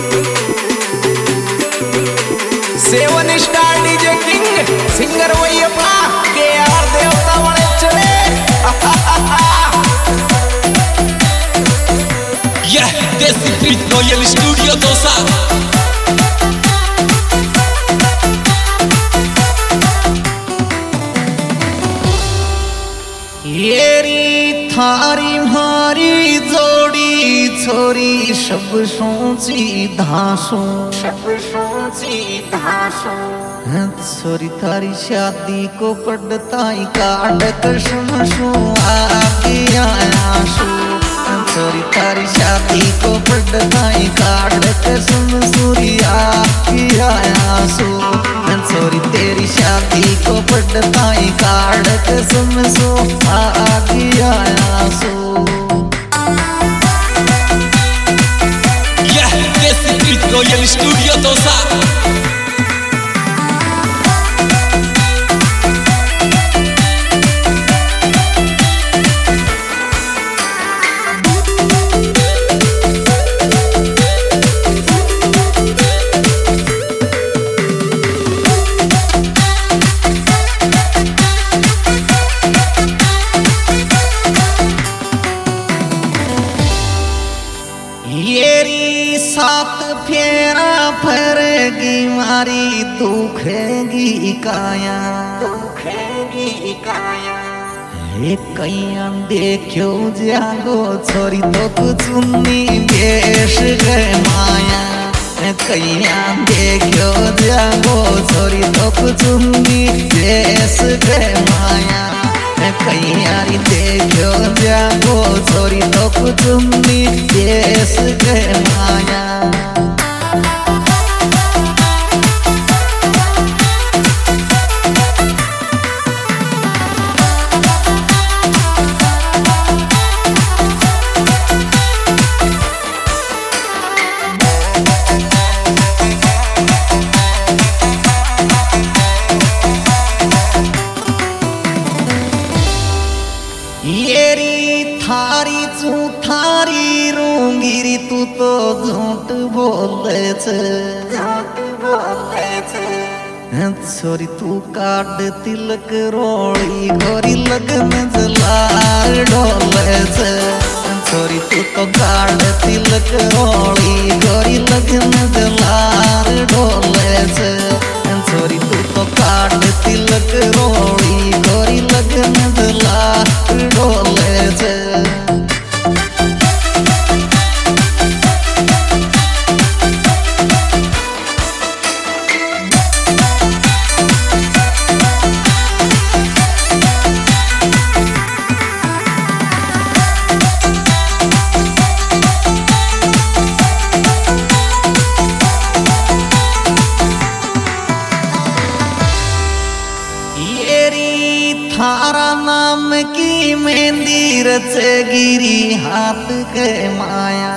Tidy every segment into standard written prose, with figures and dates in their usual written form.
Seven star DJ king singer वैयप्पा के आर देवता वाले चले। यह desi beat royal studio Dausa. येरी थारी मारी जोड़ी छोरी सब सोची धासो छोरी थारी शादी को पड़ताई काट कसम सो आगे आया सो छोरी थारी शादी को पड़ताई काट कसम सूरी आगे आया सो छोरी तेरी शादी को पड़ताई काट कसम सो आगे आया सो। यह desi beat royal studio Dausa. येरी सात फेरा फरेगी मारी दुखेगी काया हे कैया देखो जागो छोरी तो कुछ उन्नी बेश गए माया कैया देखो जागो छोरी तो कुछ उन्नी बेश गए माया कैयारी देखो जागो छोरी तो कुछ उन्नी बेश गए माया। येरी थारी चू थारी रोंगिरी तू तो झूठ बोले छोरी तू काट तिलक रोड़ी गोरी लगन जलार डोले छोरी तू तो काट तिलक रोड़ी गोरी लगन जलार डोले छोरी तू तो काट तिलक रोड़ी गोरी लगन जलार डोले थारा नाम की मेहंदी रचे गिरी हाथ के माया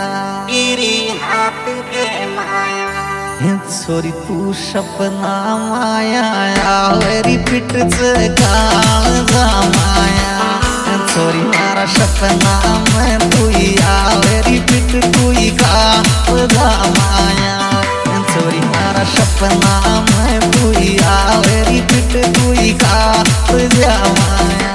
छोरी तू सपना माया आवेरी पिट से काल जा माया छोरी मारा सपना में तू आवेरी पिट तू काल जा माया छोरी मारा सपना में तू आवेरी पिट तू काल जा माया।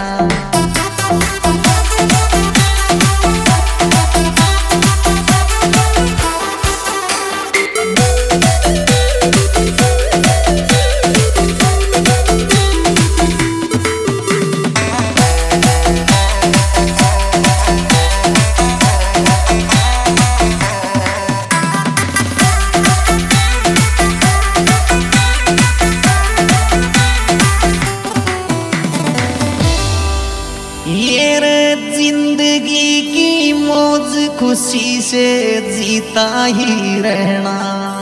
जिंदगी की मौज खुशी से जीता ही रहना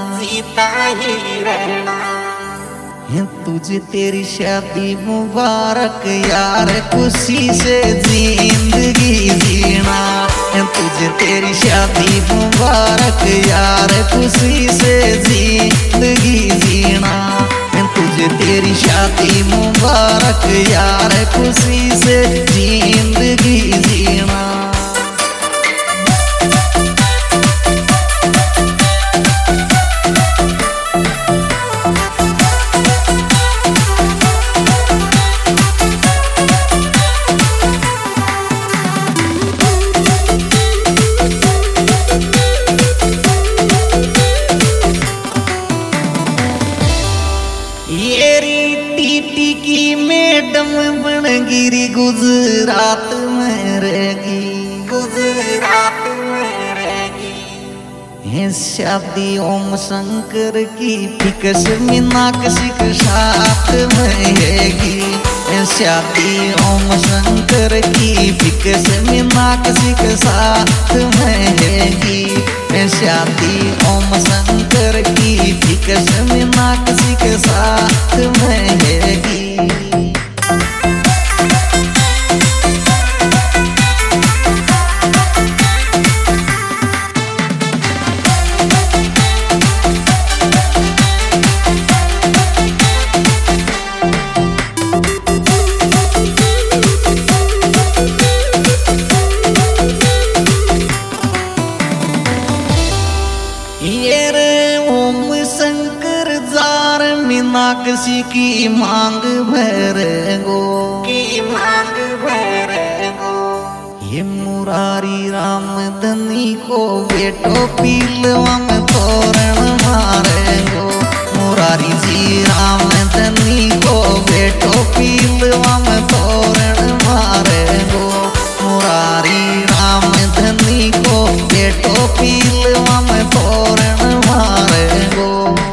तुझे तेरी शादी मुबारक यार खुशी से जिंदगी जीना तुझे तेरी शादी मुबारक यार खुशी से जिंदगी जीना तुझे तेरी शादी मुबारक यार खुशी से जिंदगी जीना। शादी ओम शंकर की फिकस मीनाक्षी के साथ रहेगी। शादी ओम शंकर की फिकस मीनाक्षी के साथ रहेगी। शादी ओम शंकर की फिकस मीनाक्षी के साथ रहेगी। मीनाक्षी की मांग भरेगो ये मुरारी राम धनी को बेटो पीलवा में तोरण मारेगो। मुरारी जी राम धनी को बेटो पीलवा में तोरण मारेगो। मुरारी राम धनी को बेटो पीलवा में तोरण मारेगो।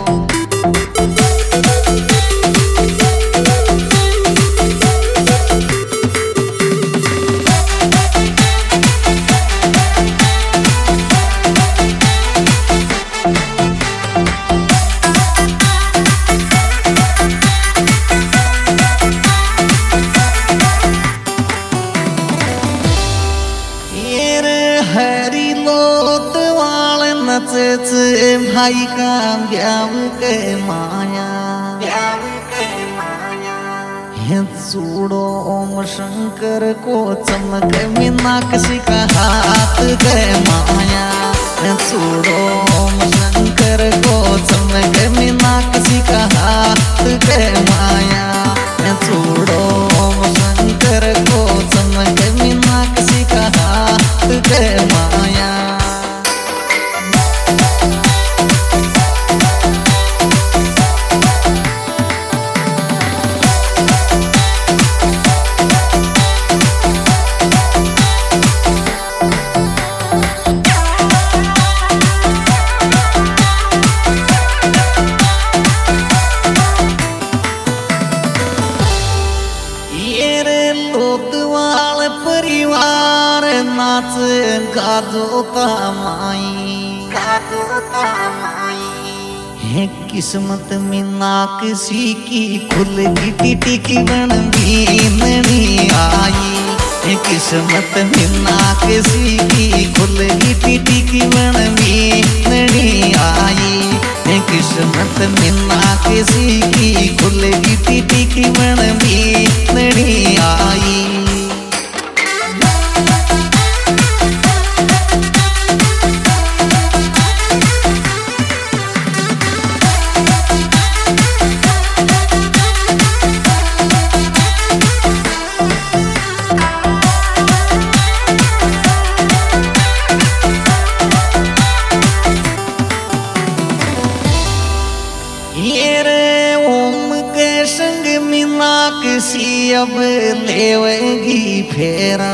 भाई का ब्याह के माया है चूड़ो ओम शंकर को चमक मीनाक्षी का हाथ के माया। चूड़ो ओम शंकर को चमक मीनाक्षी का हाथ के माया। चूड़ो ओम शंकर को चमक मीनाक्षी का हाथ के माया। नाच गाजोता माई है किस्मत मीनाक्षी की खुल की टिकी बन बीननी आई। है किस्मत मीनाक्षी की खुल की टिकी बन बीननी आई। है किस्मत मीनाक्षी की खुल की टिकी बन बीननी आई। मीनाक्षी अब लेवेगी फेरा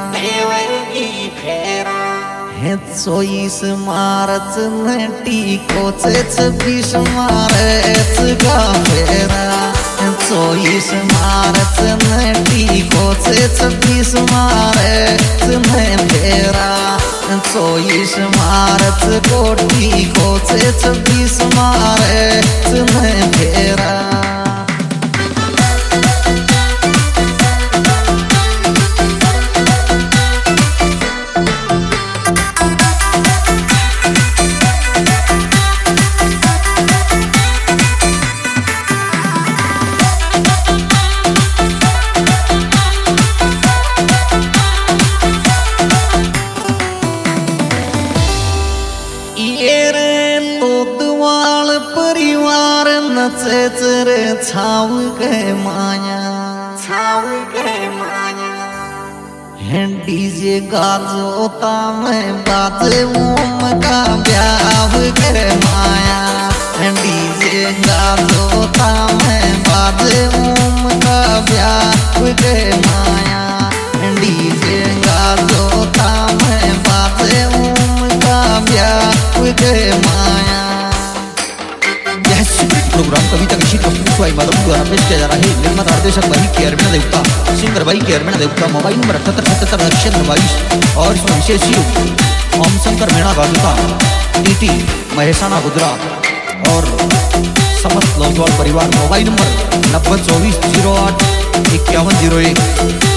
है 24 मार्च नटी को 26 मार्च का फेरा। 24 मार्च नटी को 26 मार्च में फेरा। 24 मार्च कोटी को 26 मार्च में फेरा। चर छाव के माया है डीजे गाजोता में बाजे ओम का ब्याह के माया। है डीजे गाजोता में बाजे ओम का ब्याह के माया। डीजे गाजोता में बाजे ओम का ब्याह गए माया। यह स्क्रिप्ट प्रोग्राम कविता की शीट पुष्पाई माधव द्वारा पेश किया जा रहा है। निर्माता निर्देशक भाई के अरविंद देवता, सिंगर भाई के अरविंद देवता। मोबाइल नंबर 7877 और इसमें विशेष ओम शंकर मीणा गाविका टीटी महेसाना गुजरात और समस्त लोकवाल परिवार। Mobile number 9024085101।